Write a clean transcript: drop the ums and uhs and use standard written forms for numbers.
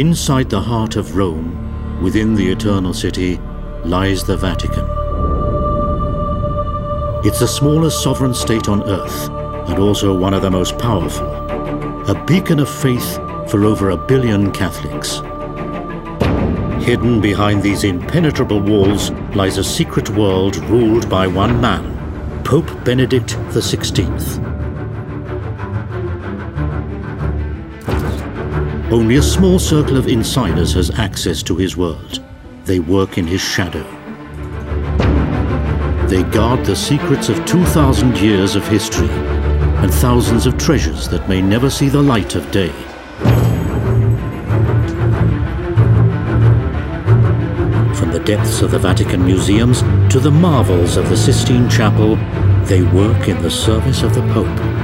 Inside the heart of Rome, within the Eternal City, lies the Vatican. It's the smallest sovereign state on earth, and also one of the most powerful. A beacon of faith for over 1 billion Catholics. Hidden behind these impenetrable walls lies a secret world ruled by one man, Pope Benedict XVI. Only a small circle of insiders has access to his world. They work in his shadow. They guard the secrets of 2,000 years of history and thousands of treasures that may never see the light of day. From the depths of the Vatican museums to the marvels of the Sistine Chapel, they work in the service of the Pope.